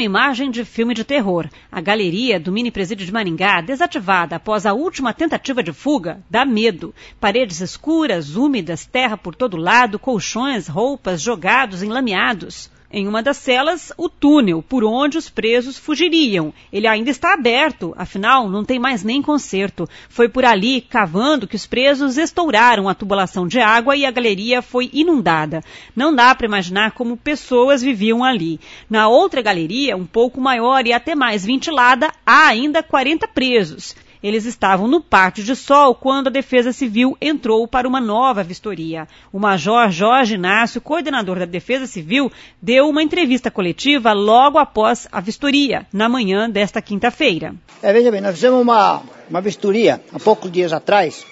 uma imagem de filme de terror. A galeria do mini presídio de Maringá, desativada após a última tentativa de fuga, dá medo. Paredes escuras, úmidas, terra por todo lado, colchões, roupas jogados, enlameados. Em uma das celas, o túnel por onde os presos fugiriam. Ele ainda está aberto, afinal, não tem mais nem conserto. Foi por ali, cavando, que os presos estouraram a tubulação de água e a galeria foi inundada. Não dá para imaginar como pessoas viviam ali. Na outra galeria, um pouco maior e até mais ventilada, há ainda 40 presos. Eles estavam no pátio de sol quando a Defesa Civil entrou para uma nova vistoria. O Major Jorge Inácio, coordenador da Defesa Civil, deu uma entrevista coletiva logo após a vistoria, na manhã desta quinta-feira. Veja bem, nós fizemos uma vistoria há poucos dias atrás,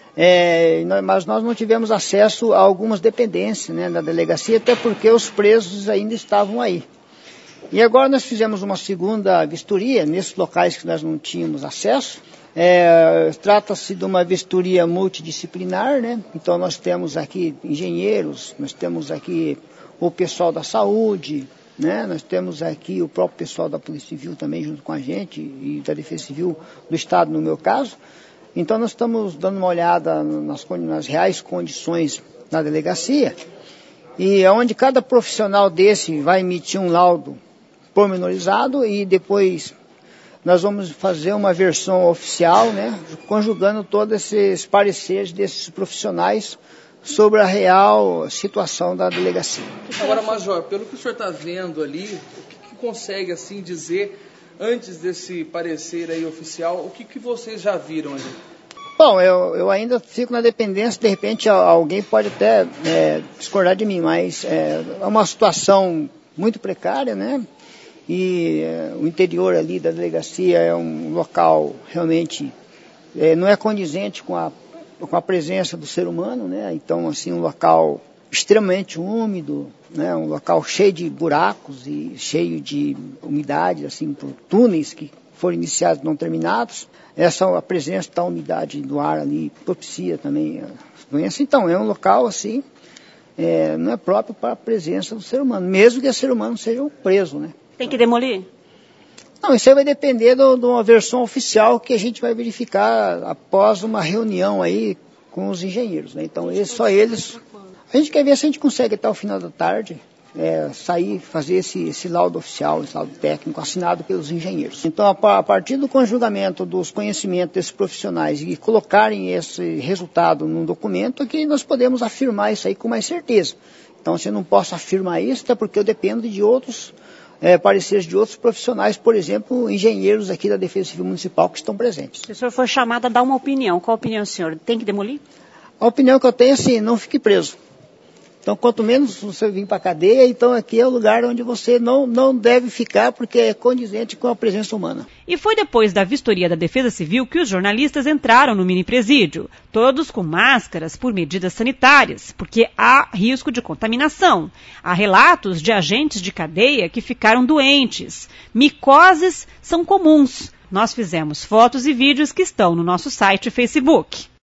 mas nós não tivemos acesso a algumas dependências, né, da delegacia, até porque os presos ainda estavam aí. E agora nós fizemos uma segunda vistoria nesses locais que nós não tínhamos acesso. Trata-se de uma vistoria multidisciplinar, né? Então nós temos aqui engenheiros, nós temos aqui o pessoal da saúde, né? Nós temos aqui o próprio pessoal da Polícia Civil também junto com a gente e da Defesa Civil do Estado no meu caso. Então nós estamos dando uma olhada nas reais condições da delegacia e onde cada profissional desse vai emitir um laudo pormenorizado e depois nós vamos fazer uma versão oficial, né, conjugando todos esses pareceres desses profissionais sobre a real situação da delegacia. Agora, Major, pelo que o senhor está vendo ali, o que consegue assim dizer antes desse parecer aí oficial, o que vocês já viram ali? Bom, eu ainda fico na dependência, de repente alguém pode até discordar de mim, mas é uma situação muito precária, né? E o interior ali da delegacia é um local realmente não é condizente com a presença do ser humano, né? Então, assim, um local extremamente úmido, né? Um local cheio de buracos e cheio de umidade, assim, por túneis que foram iniciados e não terminados. A presença da umidade do ar ali propicia também a doença. Então, é um local, assim, não é próprio para a presença do ser humano, mesmo que o ser humano seja um preso, né? Tem que demolir? Não, isso aí vai depender de uma versão oficial que a gente vai verificar após uma reunião aí com os engenheiros, né? Então, só eles... A gente quer ver se a gente consegue até o final da tarde fazer esse laudo oficial, esse laudo técnico assinado pelos engenheiros. Então, a partir do conjugamento dos conhecimentos desses profissionais e colocarem esse resultado num documento, é que nós podemos afirmar isso aí com mais certeza. Então, se eu não posso afirmar isso, até porque eu dependo de outros pareceres de outros profissionais, por exemplo, engenheiros aqui da Defesa Civil Municipal que estão presentes. Se o senhor for chamado a dar uma opinião, qual a opinião do senhor? Tem que demolir? A opinião que eu tenho é assim, não fique preso. Então, quanto menos você vir para a cadeia, então aqui é o lugar onde você não deve ficar, porque é condizente com a presença humana. E foi depois da vistoria da Defesa Civil que os jornalistas entraram no mini-presídio, todos com máscaras por medidas sanitárias, porque há risco de contaminação. Há relatos de agentes de cadeia que ficaram doentes. Micoses são comuns. Nós fizemos fotos e vídeos que estão no nosso site e Facebook.